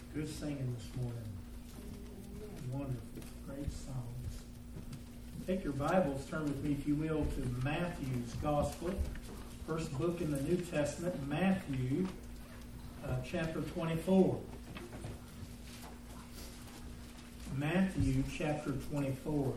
Good singing this morning. Wonderful. Great songs. Take your Bibles, turn with me, if you will, to Matthew's Gospel. First book in the New Testament, Matthew, chapter 24. Matthew, chapter 24.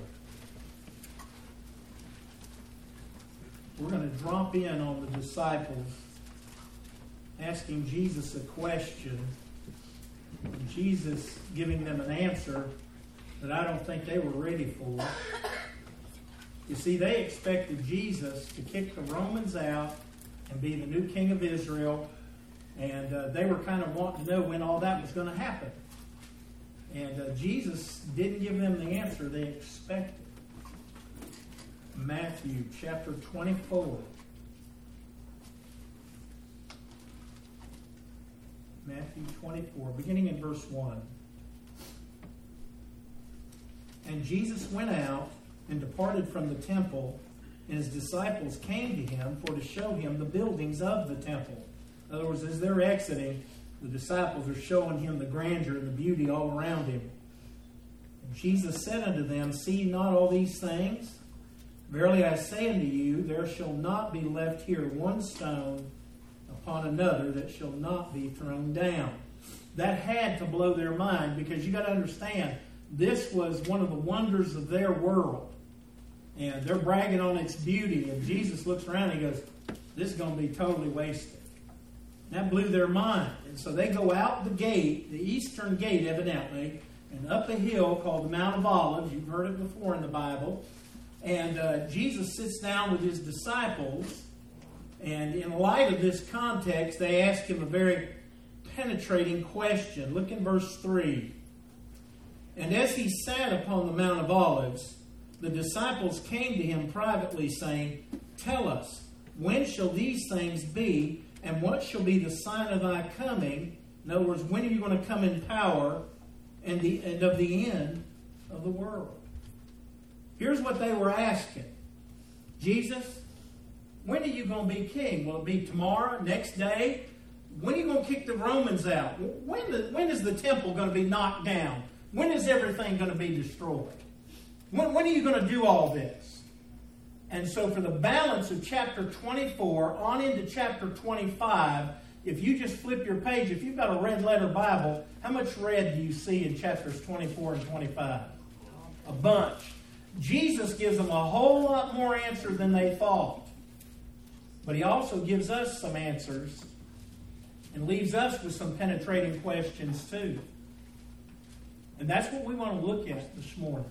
We're going to drop in on the disciples, asking Jesus a question, and Jesus giving them an answer that I don't think they were ready for. You see, they expected Jesus to kick the Romans out and be the new king of Israel, and they were kind of wanting to know when all that was going to happen. And Jesus didn't give them the answer they expected. Matthew chapter 24. Matthew 24, beginning in verse 1. And Jesus went out and departed from the temple, and his disciples came to him for to show him the buildings of the temple. In other words, as they're exiting, the disciples are showing him the grandeur and the beauty all around him. And Jesus said unto them, See ye not all these things? Verily I say unto you, there shall not be left here one stone upon another that shall not be thrown down. That had to blow their mind, because you got to understand, this was one of the wonders of their world. And they're bragging on its beauty, and Jesus looks around and he goes, this is going to be totally wasted. And that blew their mind. And so they go out the gate, the eastern gate evidently, and up a hill called the Mount of Olives. You've heard it before in the Bible. And Jesus sits down with his disciples, and in light of this context, they ask him a very penetrating question. Look in verse 3. And as he sat upon the Mount of Olives, the disciples came to him privately, saying, Tell us, when shall these things be, and what shall be the sign of thy coming? In other words, when are you going to come in power, and of the end of the world? Here's what they were asking. Jesus, when are you going to be king? Will it be tomorrow, next day? When are you going to kick the Romans out? When is the temple going to be knocked down? When is everything going to be destroyed? When are you going to do all this? And so for the balance of chapter 24 on into chapter 25, if you just flip your page, if you've got a red letter Bible, how much red do you see in chapters 24 and 25? A bunch. Jesus gives them a whole lot more answer than they thought. But he also gives us some answers and leaves us with some penetrating questions too. And that's what we want to look at this morning.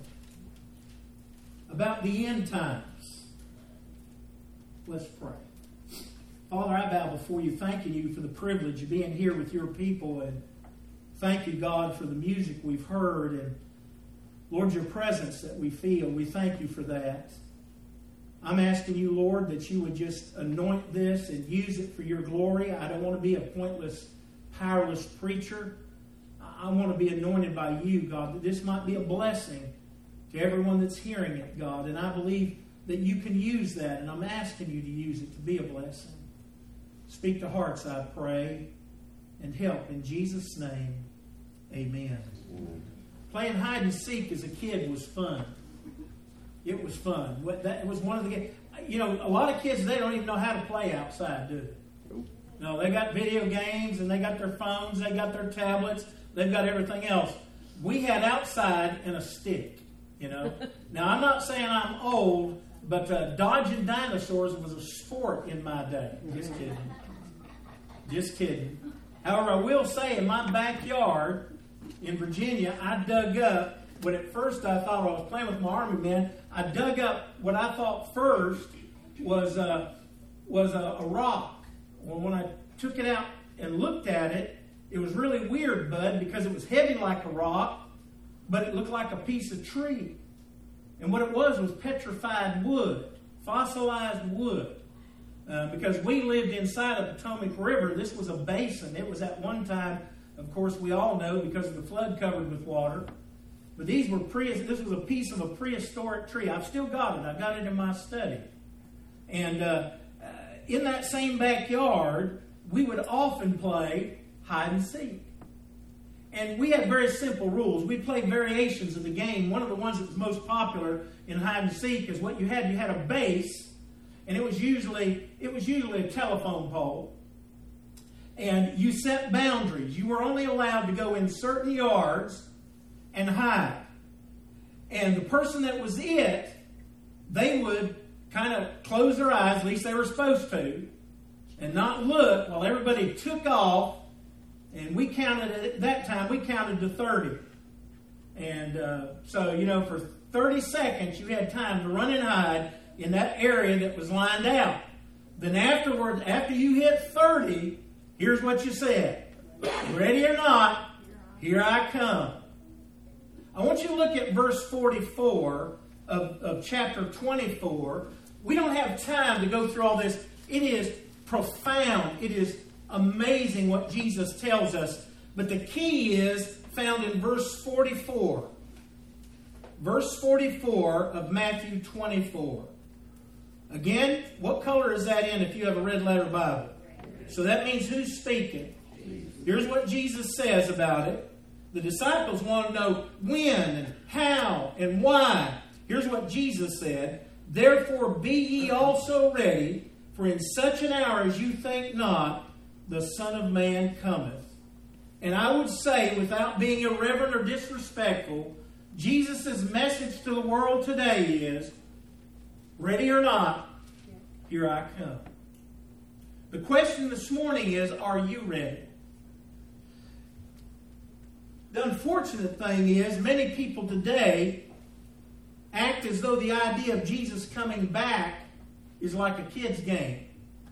About the end times. Let's pray. Father, I bow before you, thanking you for the privilege of being here with your people. And thank you, God, for the music we've heard. And Lord, your presence that we feel. We thank you for that. I'm asking you, Lord, that you would just anoint this and use it for your glory. I don't want to be a pointless, powerless preacher. I want to be anointed by you, God, that this might be a blessing to everyone that's hearing it, God. And I believe that you can use that, and I'm asking you to use it to be a blessing. Speak to hearts, I pray, and help. In Jesus' name, amen. Playing hide and seek as a kid was fun. It was fun. It was one of the games. You know, a lot of kids, they don't even know how to play outside, do they? No, they got video games, and they got their phones, they got their tablets, they've got everything else. We had outside and a stick, you know. Now, I'm not saying I'm old, but dodging dinosaurs was a sport in my day. Just kidding. Just kidding. However, I will say in my backyard in Virginia, I dug up, when at first I thought I was playing with my army men, I dug up what I thought first was a rock. Well, when I took it out and looked at it, it was really weird, Bud, because it was heavy like a rock, but it looked like a piece of tree. And what it was petrified wood, fossilized wood. Because we lived inside of the Potomac River. This was a basin. It was at one time, of course, we all know, because of the flood covered with water. But this was a piece of a prehistoric tree. I've still got it. I've got it in my study. And in that same backyard, we would often play hide and seek. And we had very simple rules. We played variations of the game. One of the ones that was most popular in hide and seek is what you had a base, and it was usually a telephone pole. And you set boundaries. You were only allowed to go in certain yards and hide. And the person that was it, they would kind of close their eyes, at least they were supposed to, and not look while everybody took off. And we counted, at that time, we counted to 30. And so, for 30 seconds, you had time to run and hide in that area that was lined out. Then afterwards, after you hit 30, here's what you said. Ready or not, here I come. I want you to look at verse 44 of chapter 24. We don't have time to go through all this. It is profound. It is amazing what Jesus tells us. But the key is found in verse 44. Verse 44 of Matthew 24. Again, what color is that in if you have a red letter Bible? So that means who's speaking? Here's what Jesus says about it. The disciples want to know when and how and why. Here's what Jesus said. Therefore be ye also ready, for in such an hour as you think not, the Son of Man cometh. And I would say, without being irreverent or disrespectful, Jesus' message to the world today is, ready or not, here I come. The question this morning is, are you ready? The unfortunate thing is, many people today act as though the idea of Jesus coming back is like a kid's game.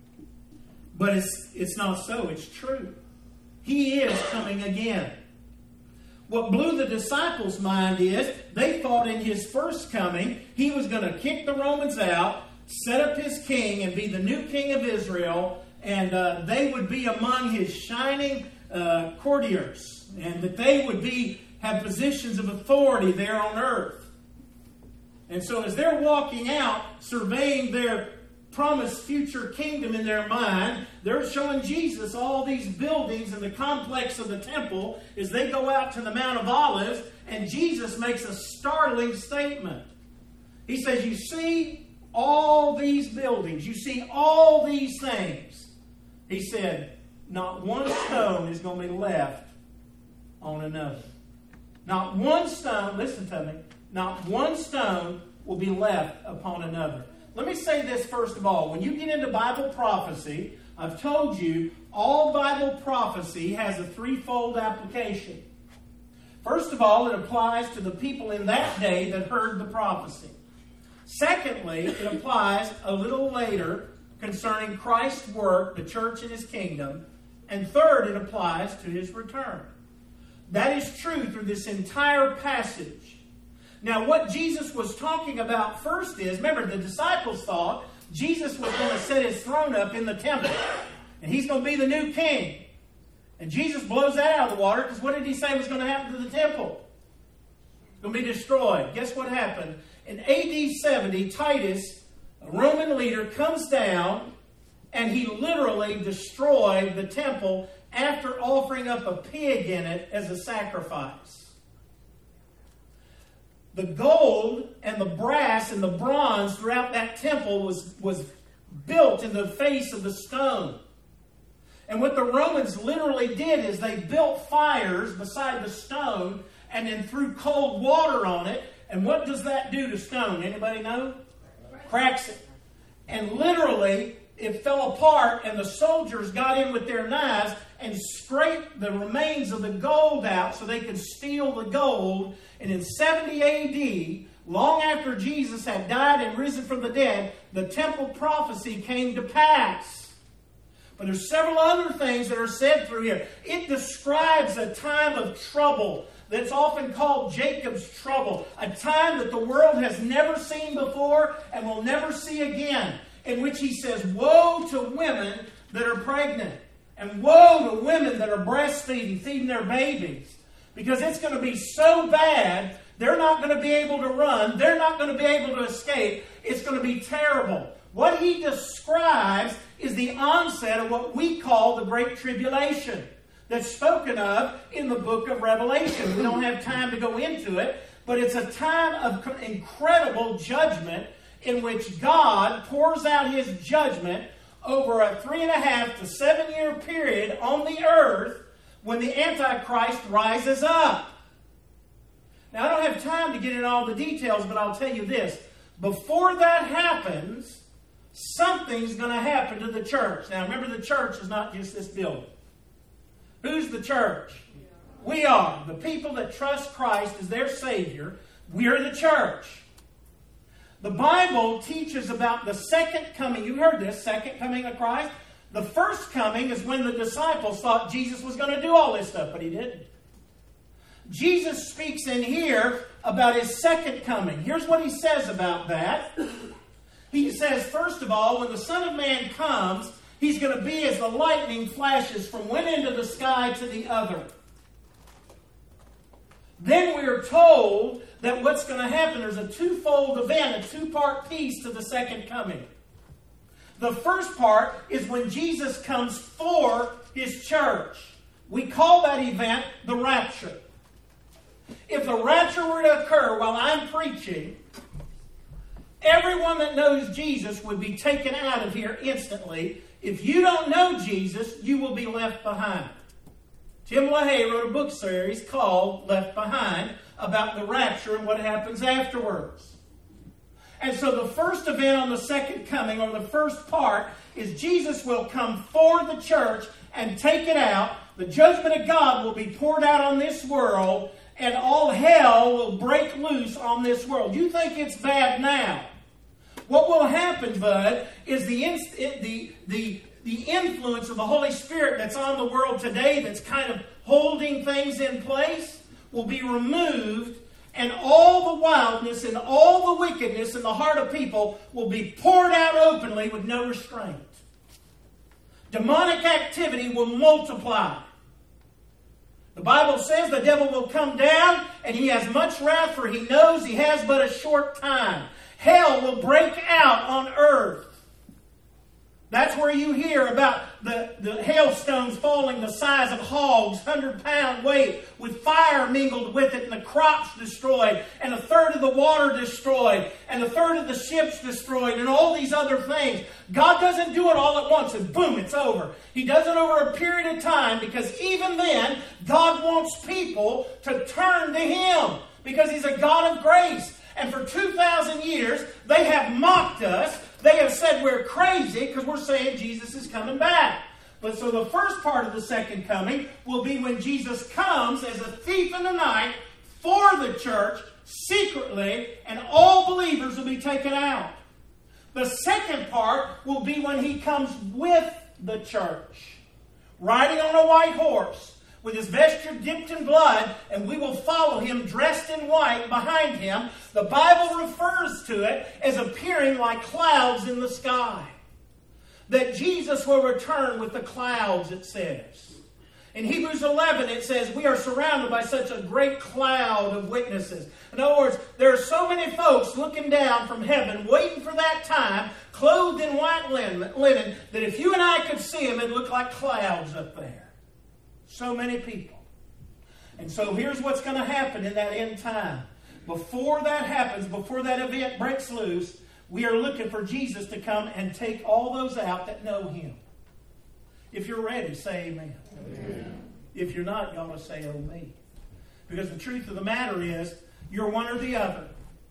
But it's not so. It's true. He is coming again. What blew the disciples' mind is they thought in His first coming He was going to kick the Romans out, set up His king, and be the new king of Israel, and they would be among His shining courtiers, and that they would have positions of authority there on earth. And so as they're walking out, surveying their promised future kingdom in their mind, they're showing Jesus all these buildings and the complex of the temple as they go out to the Mount of Olives, and Jesus makes a startling statement. He says, you see all these buildings, you see all these things. He said, not one stone is going to be left on another. Not one stone, listen to me, not one stone will be left upon another. Let me say this first of all. When you get into Bible prophecy, I've told you all Bible prophecy has a threefold application. First of all, it applies to the people in that day that heard the prophecy. Secondly, it applies a little later concerning Christ's work, the church and His kingdom. And third, it applies to His return. That is true through this entire passage. Now, what Jesus was talking about first is, remember, the disciples thought Jesus was going to set His throne up in the temple, and He's going to be the new king. And Jesus blows that out of the water, because what did He say was going to happen to the temple? It's going to be destroyed. Guess what happened? In AD 70, Titus, a Roman leader, comes down, and he literally destroyed the temple after offering up a pig in it as a sacrifice. The gold and the brass and the bronze throughout that temple was built in the face of the stone. And what the Romans literally did is they built fires beside the stone and then threw cold water on it. And what does that do to stone? Anybody know? Cracks it. And literally, it fell apart, and the soldiers got in with their knives and scraped the remains of the gold out so they could steal the gold. And in 70 A.D., long after Jesus had died and risen from the dead, the temple prophecy came to pass. But there's several other things that are said through here. It describes a time of trouble that's often called Jacob's trouble, a time that the world has never seen before and will never see again, in which He says, woe to women that are pregnant, and woe to women that are breastfeeding, feeding their babies. Because it's going to be so bad, they're not going to be able to run. They're not going to be able to escape. It's going to be terrible. What He describes is the onset of what we call the Great Tribulation. that's spoken of in the book of Revelation. We don't have time to go into it, but it's a time of incredible judgment in which God pours out His judgment over a 3.5 to 7 year period on the earth when the Antichrist rises up. Now, I don't have time to get into all the details, but I'll tell you this. Before that happens, something's going to happen to the church. Now, remember, the church is not just this building. Who's the church? We are. The people that trust Christ as their Savior, we're the church. The Bible teaches about the second coming. You heard this, second coming of Christ. The first coming is when the disciples thought Jesus was going to do all this stuff, but He didn't. Jesus speaks in here about His second coming. Here's what He says about that. He says, first of all, when the Son of Man comes, He's going to be as the lightning flashes from one end of the sky to the other. Then we're told that what's going to happen, there's a twofold event, a two-part piece to the second coming. The first part is when Jesus comes for His church. We call that event the rapture. If the rapture were to occur while I'm preaching, everyone that knows Jesus would be taken out of here instantly. If you don't know Jesus, you will be left behind. Tim LaHaye wrote a book series called Left Behind about the rapture and what happens afterwards. And so the first event on the second coming, or the first part, is Jesus will come for the church and take it out. The judgment of God will be poured out on this world, and all hell will break loose on this world. You think it's bad now. What will happen, bud, is the influence of the Holy Spirit that's on the world today, that's kind of holding things in place, will be removed, and all the wildness and all the wickedness in the heart of people will be poured out openly with no restraint. Demonic activity will multiply. The Bible says the devil will come down, and he has much wrath, for he knows he has but a short time. Hell will break out on earth. That's where you hear about the hailstones falling the size of hogs, 100-pound weight, with fire mingled with it, and the crops destroyed, and a third of the water destroyed, and a third of the ships destroyed, and all these other things. God doesn't do it all at once, and boom, it's over. He does it over a period of time, because even then, God wants people to turn to Him, because He's a God of grace. And for 2,000 years, they have mocked us. They have said we're crazy because we're saying Jesus is coming back. But so the first part of the second coming will be when Jesus comes as a thief in the night for the church secretly, and all believers will be taken out. The second part will be when He comes with the church, riding on a white horse, with His vesture dipped in blood, and we will follow Him dressed in white behind Him. The Bible refers to it as appearing like clouds in the sky. That Jesus will return with the clouds, it says. In Hebrews 11, it says, we are surrounded by such a great cloud of witnesses. In other words, there are so many folks looking down from heaven, waiting for that time, clothed in white linen, that if you and I could see them, it'd look like clouds up there. So many people. And so here's what's going to happen in that end time. Before that happens, before that event breaks loose, we are looking for Jesus to come and take all those out that know Him. If you're ready, say amen. Amen. If you're not, you ought to say, oh me. Because the truth of the matter is, you're one or the other.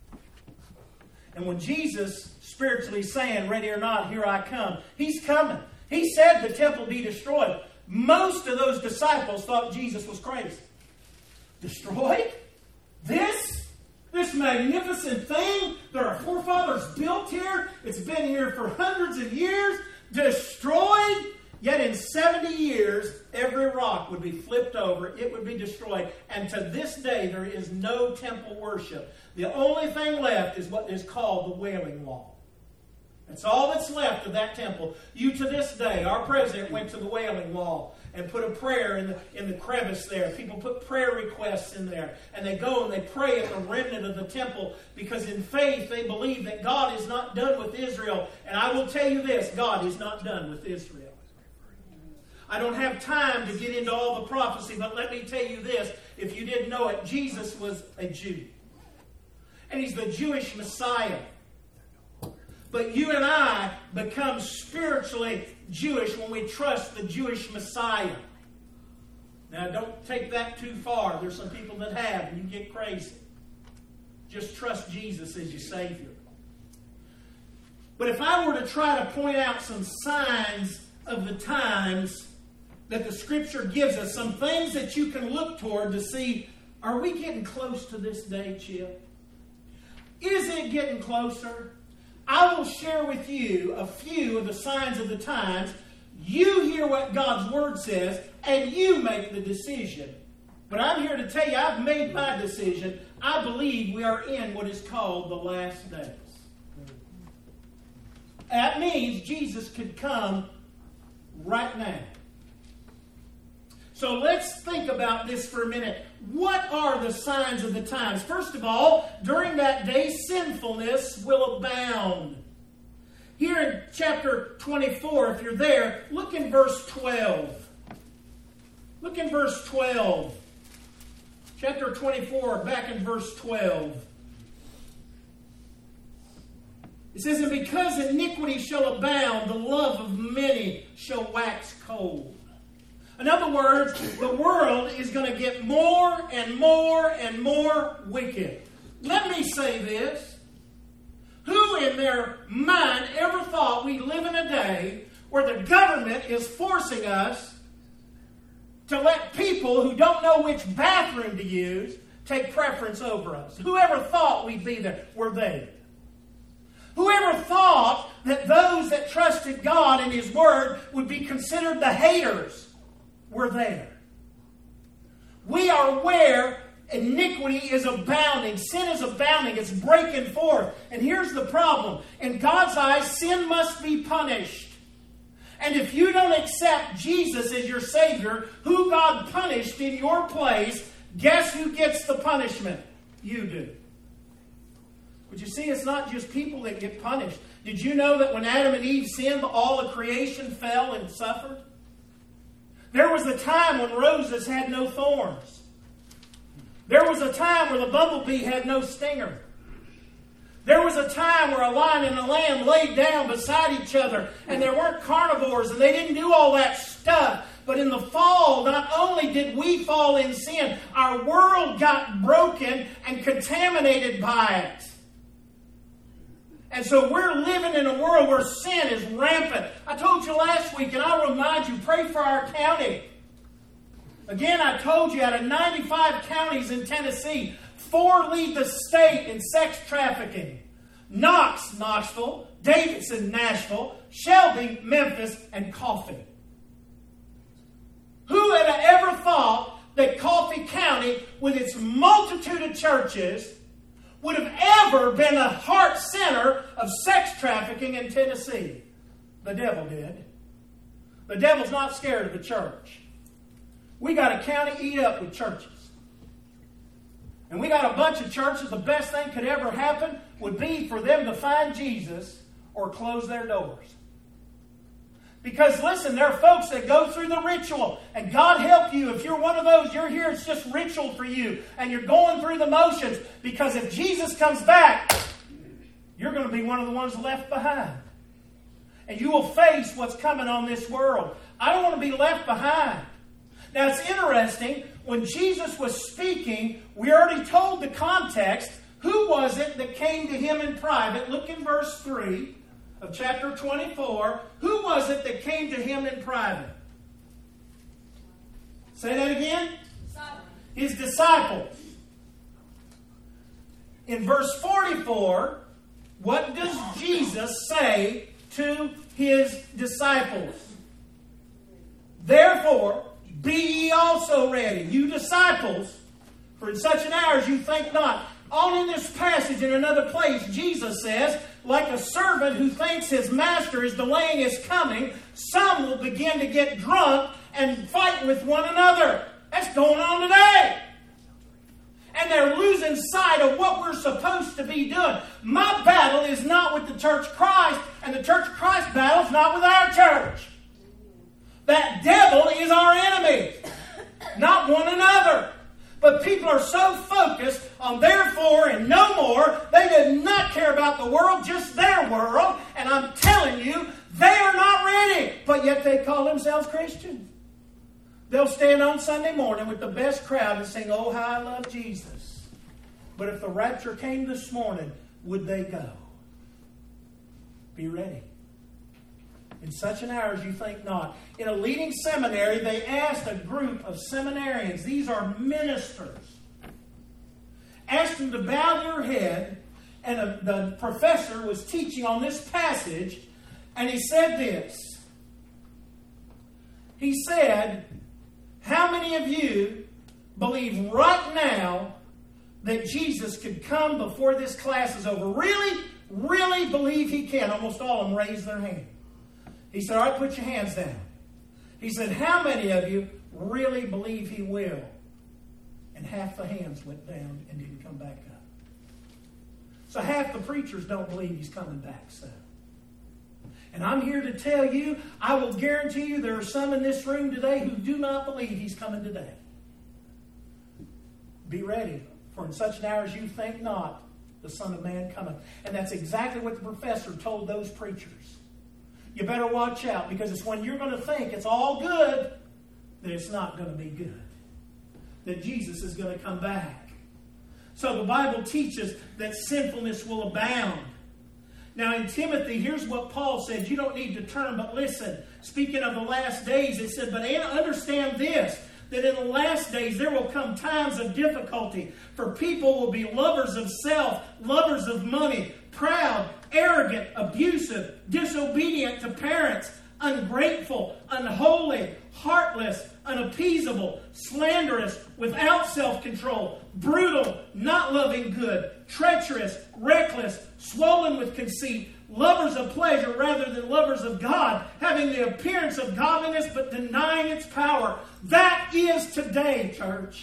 And when Jesus spiritually saying, ready or not, here I come, He's coming. He said the temple be destroyed. Most of those disciples thought Jesus was crazy. Destroyed? This magnificent thing that our forefathers built here, it's been here for hundreds of years, destroyed? Yet in 70 years, every rock would be flipped over. It would be destroyed. And to this day, there is no temple worship. The only thing left is what is called the Wailing Wall. That's all that's left of that temple. You to this day, our president went to the Wailing Wall and put a prayer in the crevice there. People put prayer requests in there. And they go and they pray at the remnant of the temple, because in faith they believe that God is not done with Israel. And I will tell you this, God is not done with Israel. I don't have time to get into all the prophecy, but let me tell you this. If you didn't know it, Jesus was a Jew. And He's the Jewish Messiah. But you and I become spiritually Jewish when we trust the Jewish Messiah. Now, don't take that too far. There's some people that have, and you get crazy. Just trust Jesus as your Savior. But if I were to try to point out some signs of the times that the Scripture gives us, some things that you can look toward to see, are we getting close to this day, Chip? Is it getting closer? I will share with you a few of the signs of the times. You hear what God's Word says, and you make the decision. But I'm here to tell you, I've made my decision. I believe we are in what is called the last days. That means Jesus could come right now. So let's think about this for a minute. What are the signs of the times? First of all, during that day, sinfulness will abound. Here in chapter 24, if you're there, look in verse 12. Look in verse 12. Chapter 24, back in verse 12. It says, "And because iniquity shall abound, the love of many shall wax cold." In other words, the world is going to get more and more and more wicked. Let me say this. Who in their mind ever thought we'd live in a day where the government is forcing us to let people who don't know which bathroom to use take preference over us? Whoever thought we'd be there? We're there. Whoever thought that those that trusted God and His Word would be considered the haters? We're there. We are where iniquity is abounding. Sin is abounding. It's breaking forth. And here's the problem. In God's eyes, sin must be punished. And if you don't accept Jesus as your Savior, who God punished in your place, guess who gets the punishment? You do. But you see, it's not just people that get punished. Did you know that when Adam and Eve sinned, all of creation fell and suffered? There was a time when roses had no thorns. There was a time where the bumblebee had no stinger. There was a time where a lion and a lamb laid down beside each other, and there weren't carnivores, and they didn't do all that stuff. But in the fall, not only did we fall in sin, our world got broken and contaminated by it. And so we're living in a world where sin is rampant. I told you last week, and I'll remind you, pray for our county. Again, I told you, out of 95 counties in Tennessee, 4 lead the state in sex trafficking. Knox, Knoxville, Davidson, Nashville, Shelby, Memphis, and Coffee. Who had ever thought that Coffee County, with its multitude of churches, would have ever been a heart center of sex trafficking in Tennessee? The devil did. The devil's not scared of the church. We got a county eat up with churches. And we got a bunch of churches, the best thing could ever happen would be for them to find Jesus or close their doors. Because listen, there are folks that go through the ritual. And God help you, if you're one of those, you're here, it's just ritual for you. And you're going through the motions. Because if Jesus comes back, you're going to be one of the ones left behind. And you will face what's coming on this world. I don't want to be left behind. Now it's interesting, when Jesus was speaking, we already told the context. Who was it that came to Him in private? Look in verse 3 of chapter 24. Who was it that came to Him in private? Say that again? His disciples. In verse 44, what does Jesus say to His disciples? Therefore, be ye also ready, you disciples, for in such an hour as you think not. On in this passage, in another place, Jesus says, like a servant who thinks his master is delaying his coming, some will begin to get drunk and fight with one another. That's going on today. And they're losing sight of what we're supposed to be doing. My battle is not with the Church of Christ, and the Church of Christ battle is not with our church. That devil is our enemy, not one another. But people are so focused on therefore and no more, they do not care about the world, just their world. And I'm telling you, they are not ready. But yet they call themselves Christians. They'll stand on Sunday morning with the best crowd and sing, "Oh, how I love Jesus." But if the rapture came this morning, would they go? Be ready. In such an hour as you think not. In a leading seminary, they asked a group of seminarians, these are ministers, asked them to bow their head, and the professor was teaching on this passage, and he said this. He said, "How many of you believe right now that Jesus could come before this class is over? Really, really believe he can?" Almost all of them raised their hand. He said, "All right, put your hands down." He said, "How many of you really believe he will?" And half the hands went down and didn't come back up. So half the preachers don't believe he's coming back soon. And I'm here to tell you, I will guarantee you there are some in this room today who do not believe he's coming today. Be ready, for in such an hour as you think not, the Son of Man cometh. And that's exactly what the professor told those preachers. You better watch out, because it's when you're going to think it's all good that it's not going to be good. That Jesus is going to come back. So the Bible teaches that sinfulness will abound. Now in Timothy, here's what Paul said. You don't need to turn, but listen. Speaking of the last days, it said, "But understand this, that in the last days there will come times of difficulty. For people will be lovers of self, lovers of money, proud, arrogant, abusive, disobedient to parents, ungrateful, unholy, heartless, unappeasable, slanderous, without self-control, brutal, not loving good, treacherous, reckless, swollen with conceit, lovers of pleasure rather than lovers of God, having the appearance of godliness but denying its power." That is today, church.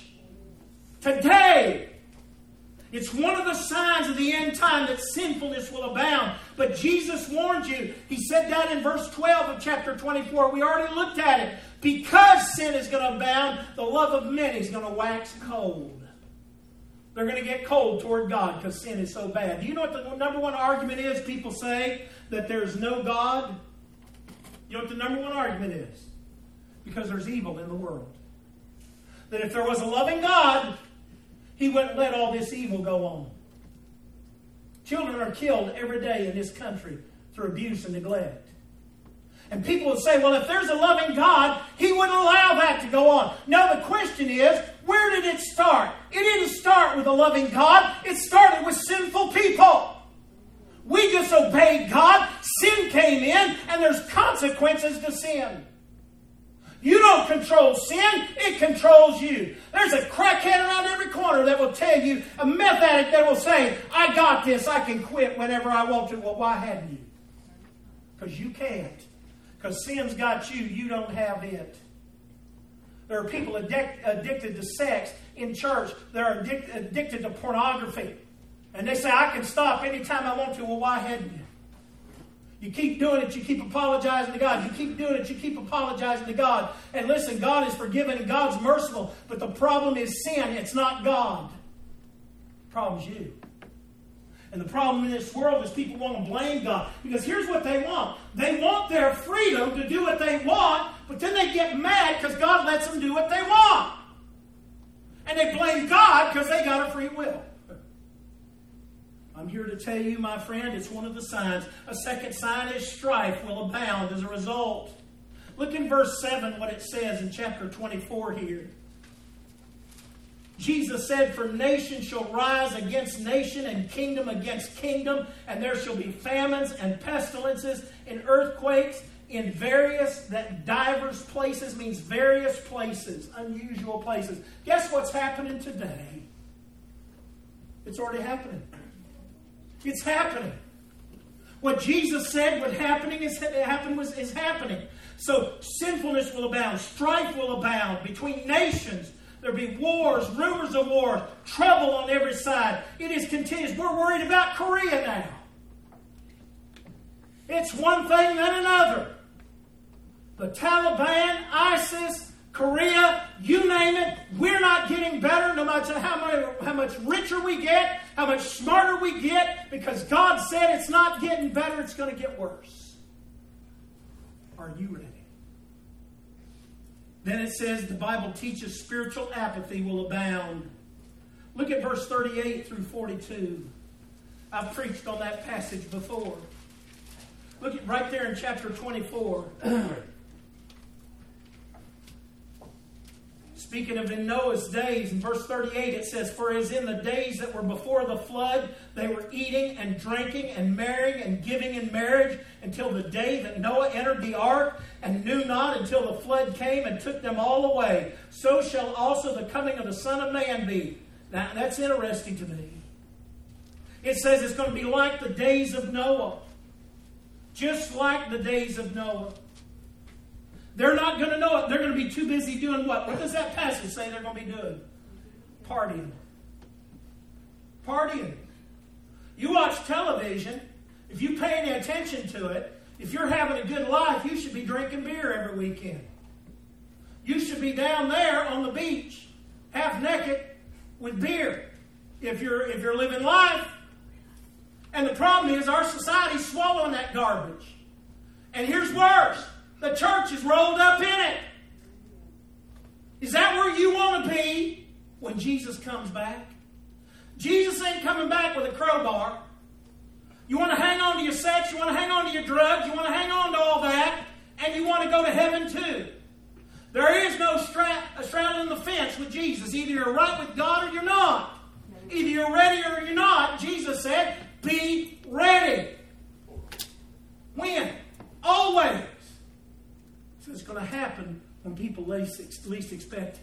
Today. It's one of the signs of the end time that sinfulness will abound. But Jesus warned you. He said that in verse 12 of chapter 24. We already looked at it. Because sin is going to abound, the love of many is going to wax cold. They're going to get cold toward God because sin is so bad. Do you know what the number one argument is? People say that there's no God. You know what the number one argument is? Because there's evil in the world. That if there was a loving God, he wouldn't let all this evil go on. Children are killed every day in this country through abuse and neglect. And people would say, well, if there's a loving God, he wouldn't allow that to go on. No, the question is, where did it start? It didn't start with a loving God. It started with sinful people. We disobeyed God. Sin came in, and there's consequences to sin. You don't control sin, it controls you. There's a crackhead around every corner that will tell you, a meth addict that will say, I got this, I can quit whenever I want to. Well, why hadn't you? Because you can't. Because sin's got you, you don't have it. There are people addicted to sex in church. They're addicted to pornography. And they say, I can stop anytime I want to. Well, why hadn't you? You keep doing it, you keep apologizing to God. You keep doing it, you keep apologizing to God. And listen, God is forgiving and God's merciful. But the problem is sin. It's not God. The problem's you. And the problem in this world is people want to blame God. Because here's what they want. They want their freedom to do what they want, but then they get mad because God lets them do what they want. And they blame God because they got a free will. I'm here to tell you, my friend, it's one of the signs. A second sign is strife will abound as a result. Look in verse 7 what it says in chapter 24 here. Jesus said, for nation shall rise against nation and kingdom against kingdom, and there shall be famines and pestilences and earthquakes in diverse places means various places, unusual places. Guess what's happening today? It's already happening. It's happening. What Jesus said would happen is happening. So sinfulness will abound. Strife will abound between nations. There'll be wars, rumors of war, trouble on every side. It is continuous. We're worried about Korea now. It's one thing then another. The Taliban, ISIS, Korea, you name it, we're not getting better no matter how much richer we get, how much smarter we get, because God said it's not getting better, it's going to get worse. Are you ready? Then it says the Bible teaches spiritual apathy will abound. Look at verse 38 through 42. I've preached on that passage before. Look at right there in chapter 24. Speaking of in Noah's days, in verse 38 it says, "For as in the days that were before the flood, they were eating and drinking and marrying and giving in marriage until the day that Noah entered the ark, and knew not until the flood came and took them all away. So shall also the coming of the Son of Man be." Now that's interesting to me. It says it's going to be like the days of Noah. Just like the days of Noah. They're not going to know it. They're going to be too busy doing what? What does that passage say they're going to be doing? Partying. Partying. You watch television. If you pay any attention to it, if you're having a good life, you should be drinking beer every weekend. You should be down there on the beach, half naked, with beer. If you're living life. And the problem is our society's swallowing that garbage. And here's worse. The church is rolled up in it. Is that where you want to be when Jesus comes back? Jesus ain't coming back with a crowbar. You want to hang on to your sex, you want to hang on to your drugs, you want to hang on to all that, and you want to go to heaven too. There is no straddling the fence with Jesus. Either you're right with God or you're not. Either you're ready or you're not. Jesus said, be ready. When? Always. So it's going to happen when people least expect it.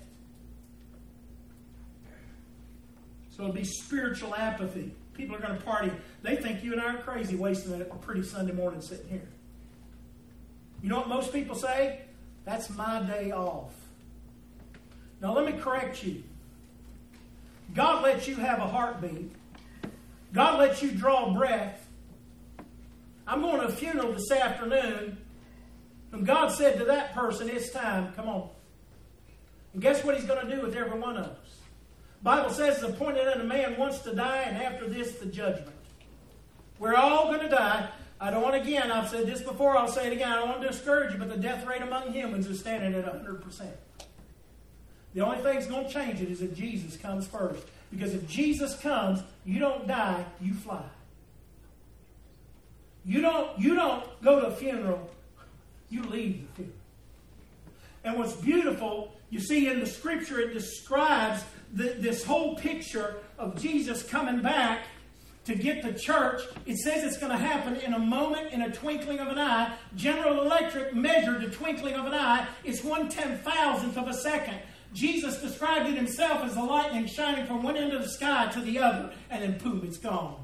So it'll be spiritual apathy. People are going to party. They think you and I are crazy wasting a pretty Sunday morning sitting here. You know what most people say? That's my day off. Now let me correct you. God lets you have a heartbeat. God lets you draw breath. I'm going to a funeral this afternoon, and God said to that person, it's time, come on. And guess what He's going to do with every one of us? The Bible says it's appointed unto man once to die, and after this, the judgment. We're all going to die. I don't want, again, I've said this before, I'll say it again, I don't want to discourage you, but the death rate among humans is standing at 100%. The only thing that's going to change it is if Jesus comes first. Because if Jesus comes, you don't die, you fly. You don't go to a funeral, you leave the funeral. And what's beautiful, you see in the Scripture, it describes this whole picture of Jesus coming back to get the church. It says it's going to happen in a moment, in a twinkling of an eye. General Electric measured the twinkling of an eye. It's 1/10,000th of a second. Jesus described it Himself as the lightning shining from one end of the sky to the other, and then boom, it's gone.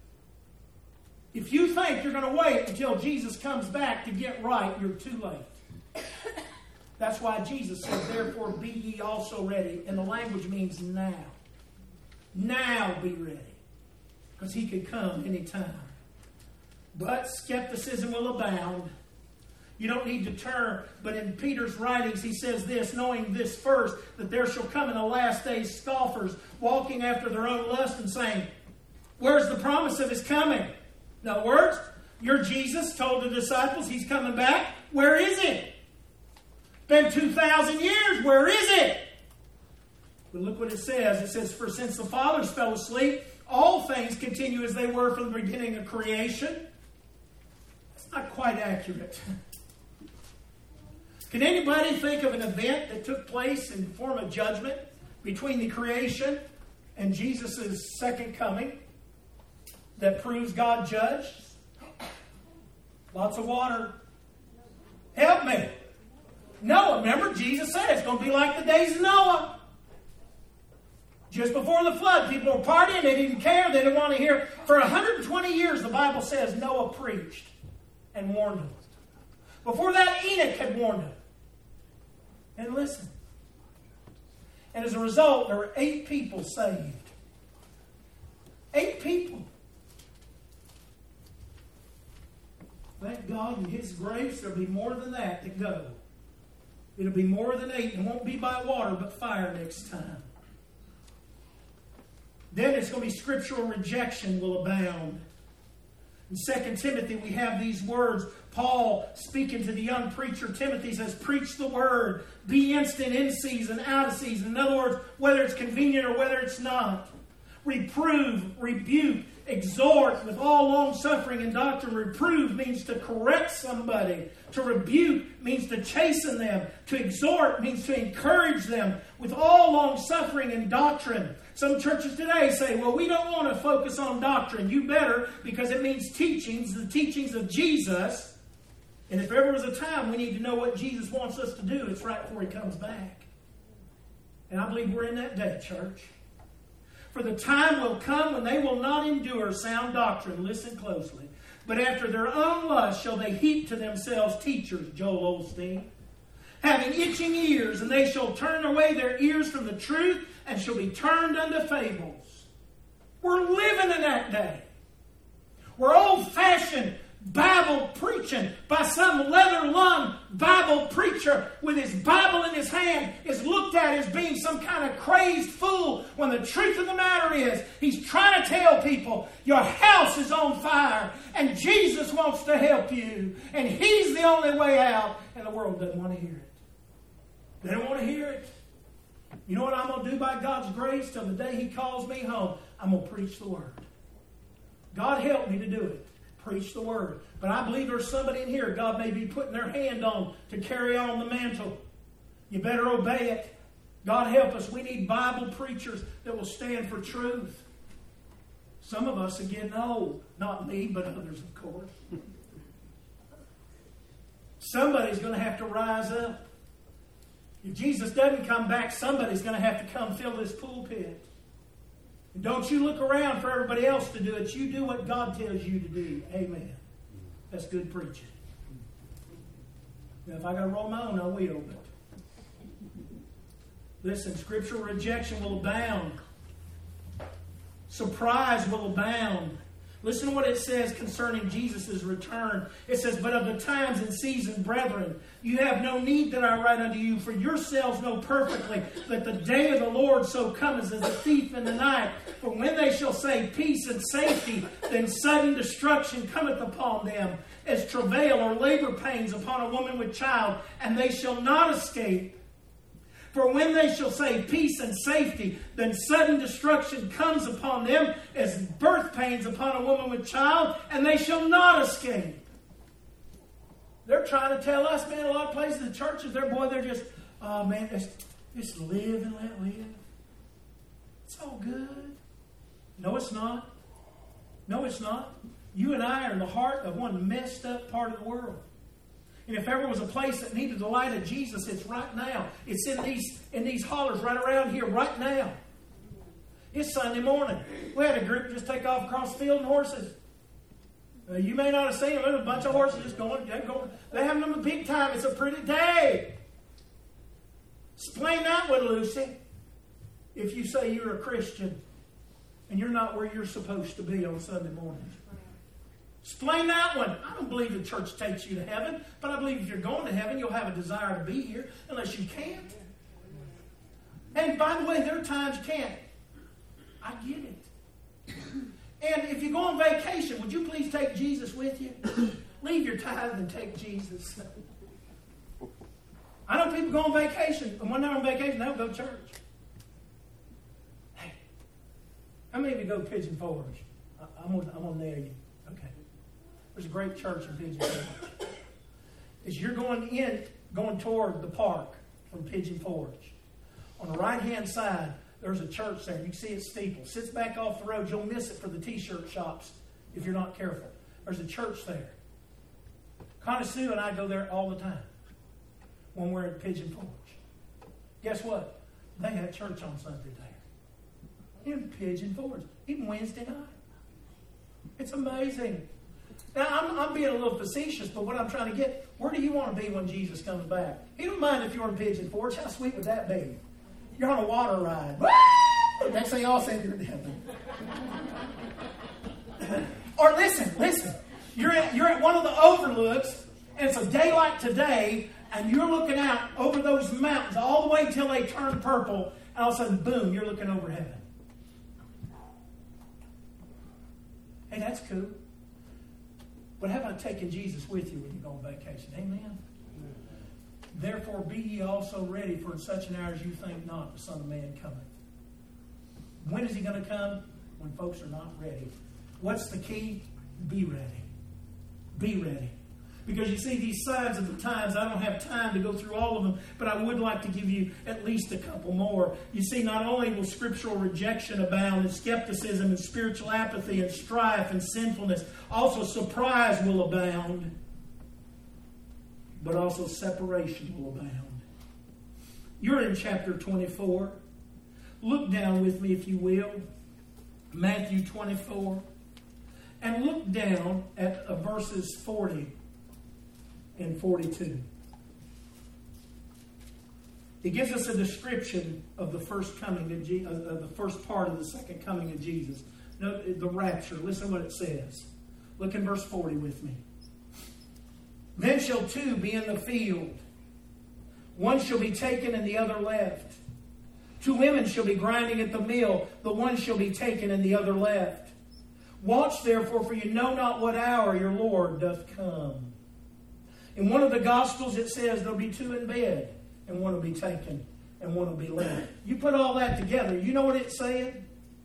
If you think you're going to wait until Jesus comes back to get right, you're too late. That's why Jesus said, therefore be ye also ready. And the language means now. Now be ready. Because He could come anytime. But skepticism will abound. You don't need to turn. But in Peter's writings, he says this, knowing this first, that there shall come in the last days scoffers, walking after their own lust and saying, where's the promise of His coming? In other words, your Jesus told the disciples He's coming back. Where is it? Been 2,000 years. Where is it? But look what it says. It says, for since the fathers fell asleep, all things continue as they were from the beginning of creation. That's not quite accurate. Can anybody think of an event that took place in the form of judgment between the creation and Jesus' second coming that proves God judged? Lots of water. Help me. Noah, remember Jesus said it's going to be like the days of Noah. Just before the flood, people were partying. They didn't care. They didn't want to hear. For 120 years, the Bible says Noah preached and warned them. Before that, Enoch had warned them. And listen. And as a result, there were 8 people saved. 8 people. Thank God in His grace, there'll be more than that to go. It'll be more than 8. It won't be by water, but fire next time. Then it's going to be scriptural rejection will abound. In 2 Timothy, we have these words. Paul, speaking to the young preacher Timothy, says, preach the word. Be instant in season, out of season. In other words, whether it's convenient or whether it's not. Reprove, rebuke, exhort with all long suffering and doctrine. Reprove means to correct somebody. To rebuke means to chasten them. To exhort means to encourage them with all long suffering and doctrine. Some churches today say, well, we don't want to focus on doctrine. You better, because it means teachings, the teachings of Jesus. And if ever was a time we need to know what Jesus wants us to do, it's right before He comes back. And I believe we're in that day, church. For the time will come when they will not endure sound doctrine. Listen closely. But after their own lust shall they heap to themselves teachers, Joel Osteen, having itching ears, and they shall turn away their ears from the truth and shall be turned unto fables. We're living in that day. We're old-fashioned Bible preaching by some leather-lung Bible preacher with his Bible in his hand is looked at as being some kind of crazed fool, when the truth of the matter is he's trying to tell people your house is on fire and Jesus wants to help you and He's the only way out, and the world doesn't want to hear it. They don't want to hear it. You know what I'm going to do by God's grace till the day He calls me home? I'm going to preach the Word. God help me to do it. Preach the Word. But I believe there's somebody in here God may be putting their hand on to carry on the mantle. You better obey it. God help us. We need Bible preachers that will stand for truth. Some of us are getting old. Not me, but others, of course. Somebody's going to have to rise up. If Jesus doesn't come back, somebody's going to have to come fill this pulpit. And don't you look around for everybody else to do it. You do what God tells you to do. Amen. That's good preaching. Now, if I got to roll my own, I will. But listen, scriptural rejection will abound. Surprise will abound. Listen to what it says concerning Jesus' return. It says, but of the times and seasons, brethren, you have no need that I write unto you, for yourselves know perfectly that the day of the Lord so cometh as a thief in the night. For when they shall say peace and safety, then sudden destruction cometh upon them, as travail or labor pains upon a woman with child, and they shall not escape. For when they shall say peace and safety, then sudden destruction comes upon them as birth pains upon a woman with child, and they shall not escape. They're trying to tell us, man, a lot of places, the churches, they're just, oh man, just live and let live. It's all good. No, it's not. No, it's not. You and I are in the heart of one messed up part of the world. And if ever was a place that needed the light of Jesus, it's right now. It's in these hollers right around here right now. It's Sunday morning. We had a group just take off across the field in horses. You may not have seen them. There's a bunch of horses just going. They're having them a big time. It's a pretty day. Explain that one, Lucy. If you say you're a Christian and you're not where you're supposed to be on Sunday mornings. Explain that one. I don't believe the church takes you to heaven, but I believe if you're going to heaven, you'll have a desire to be here, unless you can't. And by the way, there are times you can't. I get it. And if you go on vacation, would you please take Jesus with you? Leave your tithe and take Jesus. I know people go on vacation, and when they're on vacation, they don't go to church. Hey, how many of you go to Pigeon Forge? I'm going to nail you. Okay. There's a great church in Pigeon Forge. As you're going toward the park from Pigeon Forge, on the right-hand side, there's a church there. You can see its steeple. Sits back off the road. You'll miss it for the T-shirt shops if you're not careful. There's a church there. Connie Sue and I go there all the time when we're at Pigeon Forge. Guess what? They had church on Sunday there. In Pigeon Forge. Even Wednesday night. It's amazing. Now, I'm being a little facetious, but what I'm trying to get, where do you want to be when Jesus comes back? He don't mind if you're in Pigeon Forge. How sweet would that be? You're on a water ride. Woo! Next thing y'all say, you're in heaven. Or listen. You're at one of the overlooks, and it's a day like today, And you're looking out over those mountains all the way till they turn purple. And all of a sudden, boom, you're looking over heaven. Hey, that's cool. But how about taking Jesus with you when you go on vacation? Amen? Therefore be ye also ready, for in such an hour as you think not, the Son of Man cometh. When is he going to come? When folks are not ready. What's the key? Be ready. Be ready. Because you see, these signs of the times, I don't have time to go through all of them, but I would like to give you at least a couple more. You see, not only will scriptural rejection abound, and skepticism, and spiritual apathy, and strife, and sinfulness, also surprise will abound, but also separation will abound. You're in chapter 24. Look down with me, if you will. Matthew 24. And look down at verses 40 and 42. It gives us a description of the first coming of the first part of the second coming of Jesus. Note the rapture. Listen what it says. Look in verse 40 with me. Then shall two be in the field. One shall be taken and the other left. Two women shall be grinding at the mill. The one shall be taken and the other left. Watch therefore, for you know not what hour your Lord doth come. In one of the Gospels it says there'll be two in bed, and one will be taken, and one will be left. You put all that together, you know what it's saying?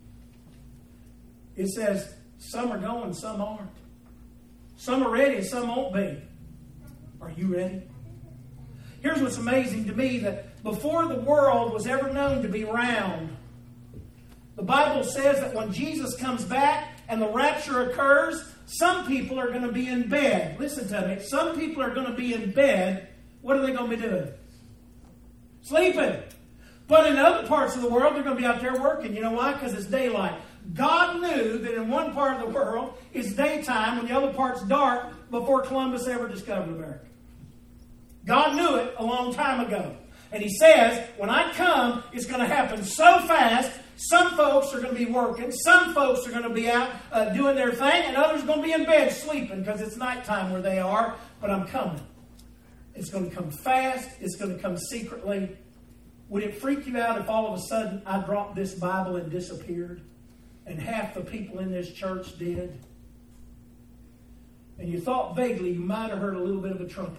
It says some are going, some aren't. Some are ready, and some won't be. Are you ready? Here's what's amazing to me, that before the world was ever known to be round, the Bible says that when Jesus comes back and the rapture occurs, some people are going to be in bed. Listen to me. Some people are going to be in bed. What are they going to be doing? Sleeping. But in other parts of the world, they're going to be out there working. You know why? Because it's daylight. God knew that in one part of the world it's daytime when the other part's dark before Columbus ever discovered America. God knew it a long time ago. And He says, when I come, it's going to happen so fast. Some folks are going to be working. Some folks are going to be out doing their thing. And others are going to be in bed sleeping because it's nighttime where they are. But I'm coming. It's going to come fast. It's going to come secretly. Would it freak you out if all of a sudden I dropped this Bible and disappeared? And half the people in this church did? And you thought vaguely you might have heard a little bit of a trumpet.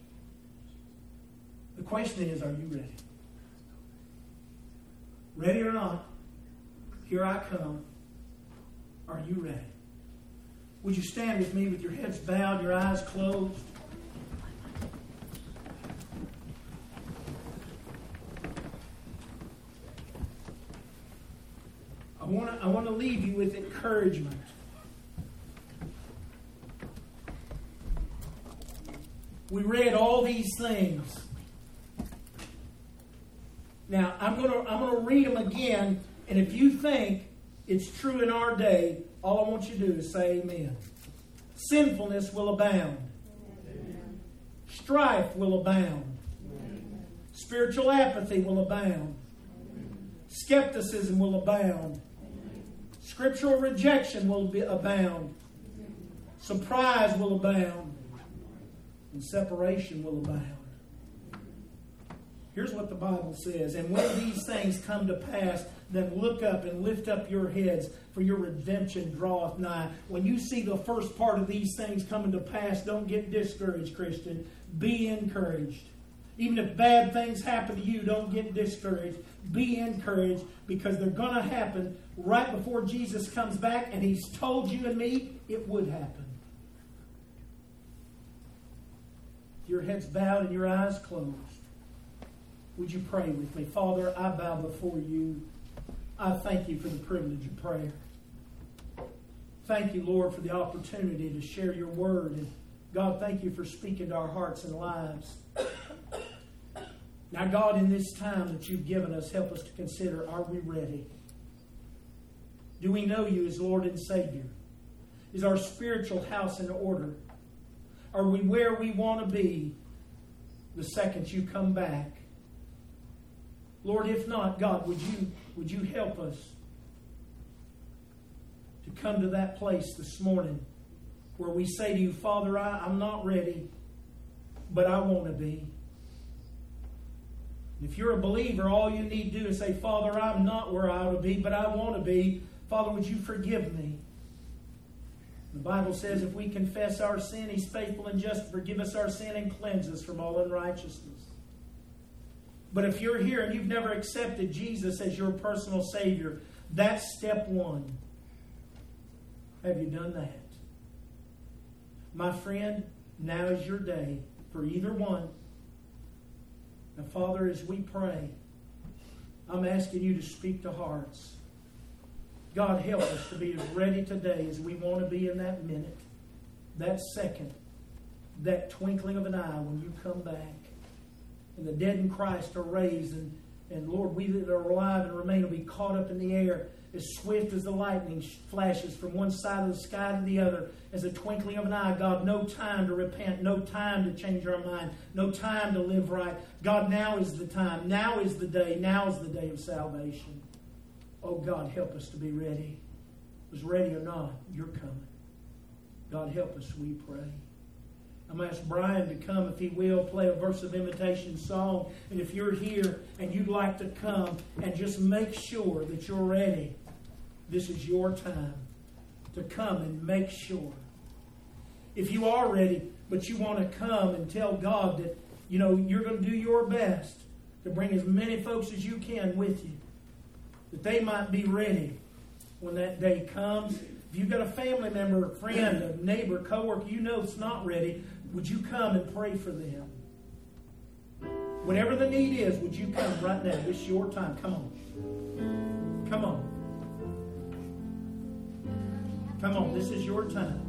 The question is, are you ready? Ready or not? Here I come. Are you ready? Would you stand with me with your heads bowed, your eyes closed? I want to leave you with encouragement. We read all these things. Now, I'm going to read them again, and if you think it's true in our day, all I want you to do is say amen. Sinfulness will abound. Amen. Strife will abound. Amen. Spiritual apathy will abound. Amen. Skepticism will abound. Amen. Scriptural rejection will abound. Amen. Surprise will abound. And separation will abound. Here's what the Bible says. And when these things come to pass, then look up and lift up your heads, for your redemption draweth nigh. When you see the first part of these things coming to pass, don't get discouraged, Christian. Be encouraged. Even if bad things happen to you, don't get discouraged. Be encouraged, because they're going to happen right before Jesus comes back, and He's told you and me it would happen. Your head's bowed and your eyes closed. Would you pray with me? Father, I bow before you. I thank you for the privilege of prayer. Thank you, Lord, for the opportunity to share your word. And God, thank you for speaking to our hearts and lives. Now, God, in this time that you've given us, help us to consider, are we ready? Do we know you as Lord and Savior? Is our spiritual house in order? Are we where we want to be the second you come back? Lord, if not, God, would you help us to come to that place this morning where we say to you, Father, I'm not ready, but I want to be. If you're a believer, all you need to do is say, Father, I'm not where I ought to be, but I want to be. Father, would you forgive me? The Bible says if we confess our sin, He's faithful and just to forgive us our sin and cleanse us from all unrighteousness. But if you're here and you've never accepted Jesus as your personal Savior, that's step one. Have you done that? My friend, now is your day for either one. Now, Father, as we pray, I'm asking you to speak to hearts. God, help us to be as ready today as we want to be in that minute, that second, that twinkling of an eye when you come back. And the dead in Christ are raised, and Lord, we that are alive and remain will be caught up in the air as swift as the lightning flashes from one side of the sky to the other, as a twinkling of an eye. God, no time to repent, no time to change our mind, no time to live right. God, now is the time, now is the day, now is the day of salvation. Oh God, help us to be ready. Was ready or not, you're coming. God, help us, we pray. I'm going to ask Brian to come, if he will, play a verse of invitation song. And if you're here and you'd like to come and just make sure that you're ready, this is your time to come and make sure. If you are ready, but you want to come and tell God that, you're going to do your best to bring as many folks as you can with you, that they might be ready when that day comes. If you've got a family member, a friend, a neighbor, coworker, it's not ready, would you come and pray for them? Whatever the need is, would you come right now? This is your time. Come on. Come on. Come on. This is your time.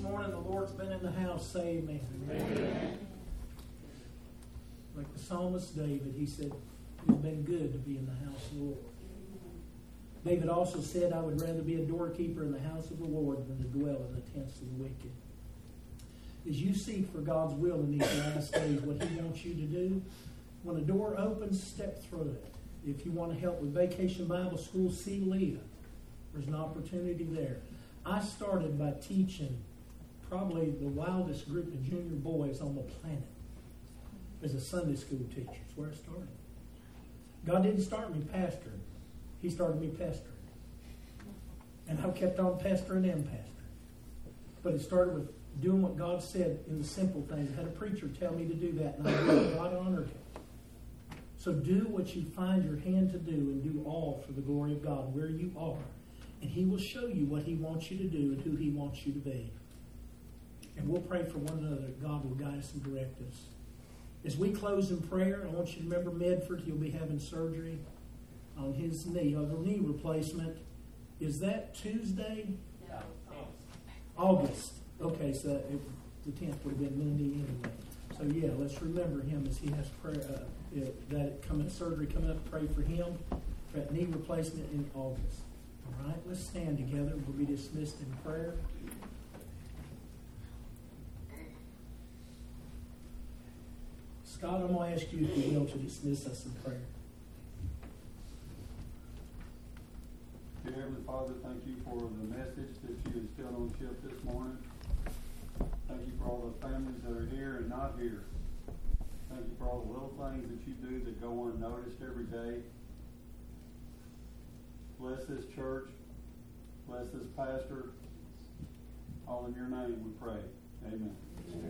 morning, the Lord's been in the house, say amen. Amen. Like the psalmist David, he said, it's been good to be in the house of the Lord. David also said, I would rather be a doorkeeper in the house of the Lord than to dwell in the tents of the wicked. As you seek for God's will in these last days, what He wants you to do, when a door opens, step through it. If you want to help with Vacation Bible School, see Leah. There's an opportunity there. I started by teaching probably the wildest group of junior boys on the planet as a Sunday school teacher. That's where I started. God didn't start me pastoring. He started me pastoring. And I kept on pastoring and pastoring. But it started with doing what God said in the simple things. I had a preacher tell me to do that, and I did. God honored him. So do what you find your hand to do, and do all for the glory of God where you are. And He will show you what He wants you to do and who He wants you to be. And we'll pray for one another that God will guide us and direct us. As we close in prayer, I want you to remember Medford. He'll be having surgery on his knee, a knee replacement. Is that Tuesday? No. August. Okay, so the 10th would have been Monday anyway. So yeah, let's remember him as he has prayer, that surgery coming up. Pray for him, for that knee replacement in August. All right, let's stand together. We'll be dismissed in prayer. Scott, I'm going to ask you, if you will, to dismiss us in prayer. Dear Heavenly Father, thank you for the message that you instilled on Chip this morning. Thank you for all the families that are here and not here. Thank you for all the little things that you do that go unnoticed every day. Bless this church. Bless this pastor. All in your name we pray. Amen.